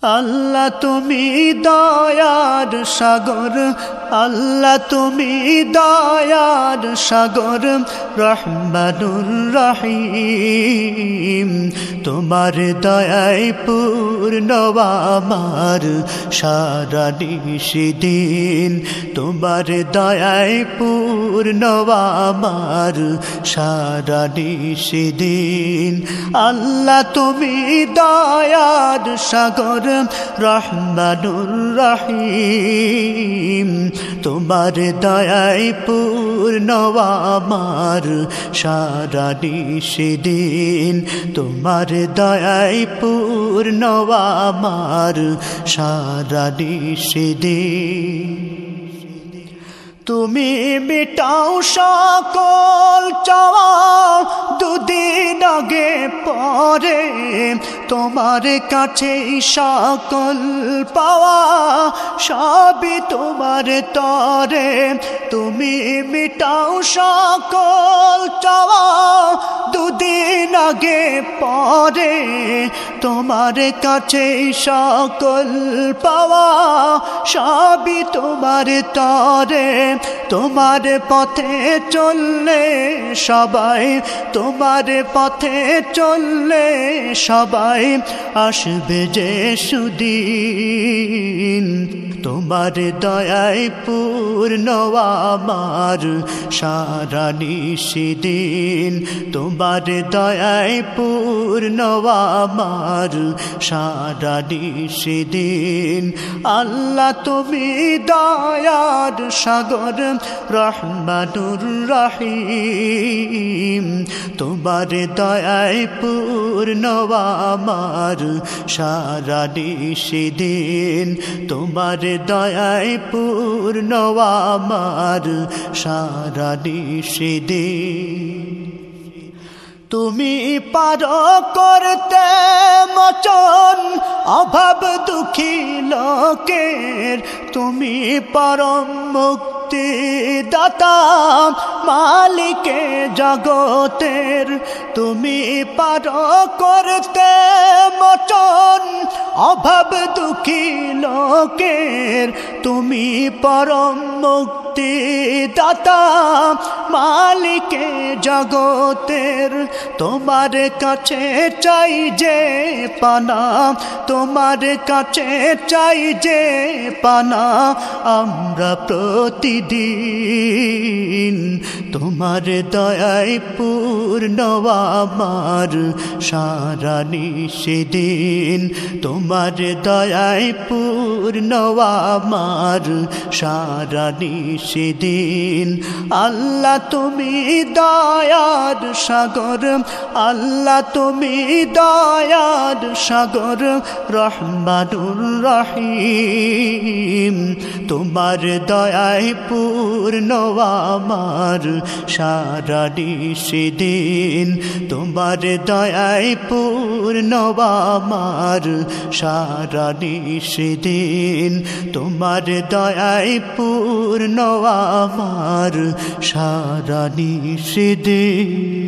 আল্লাহ তুমি দয়ার সাগর, আল্লাহ তুমি দয়ার সাগর, রহমানুর রহিম। তোমার দয়ায় পূর্ণ আমার সারা নিশিদিন, তোমার দয়ায় পূর্ণ আমার সারা নিশিদিন। আল্লাহ তুমি দয়ার সাগর, রহমানুর রহিম। তোমার দয়ায় পূর্ণ আমার সারা নিশিদিন, তোমার দয়ায় পূর্ণ আমার সারা নিশিদিন। তুমি মিটাও সকল চাওয়া দুদিন আগে পরে, তোমার কাছে সকল পাওয়া সবই তোমার তরে। তুমি মিটাও সকল চাওয়া দুদিন আগে পরে, তোমার কাছে সকল পাওয়া সবই তোমার তরে। তোমার পথে চললে সবাই, তোমার পথে চললে সবাই আসবে যে সুদিন। তোমার দয়ায় পূর্ণ আমার সারা নিশিদিন, তোমার দয়ায় পূর্ণ আমার সারা নিশিদিন। আল্লাহ তুমি দয়ার সাগর, রহমানুর রহিম। তোমার দয়ায় পূর্ণ আমার সারা নিশিদিন, তোমার দয়ায় পূর্ণ আমার সারা নিশিদিন। তুমি পারো করতে মোচন অভাব দুঃখী লোকের, তুমি পরম মুক্তি দাতা মালিকে জগতের। তুমি পারো করতে মোচন অভাব দুঃখী লোকের, তুমি পরম মুক্তি দাতা মালিকে জগতের। তোমার কাছে চাই যে পানা, তোমার কাছে চাই যে পানা আমরা প্রতিদিন। তোমার দয়ায় পূর্ণ আমার সারা নিশিদিন, তোমার দয়ায় পূর্ণ আমার সারা নিশিদিন। আল্লাহ তুমি দয়ার সাগর, আল্লাহ তুমি দয়ার সাগর, রহমানুর রহিম। তোমার দয়ায় পূর্ণ আমার সারা নিশিদিন, তোমার দয়ায় পূর্ণ আমার সারা নিশিদিন, তোমার দয়ায় পূর্ণ আমার সারা নিশিদিন।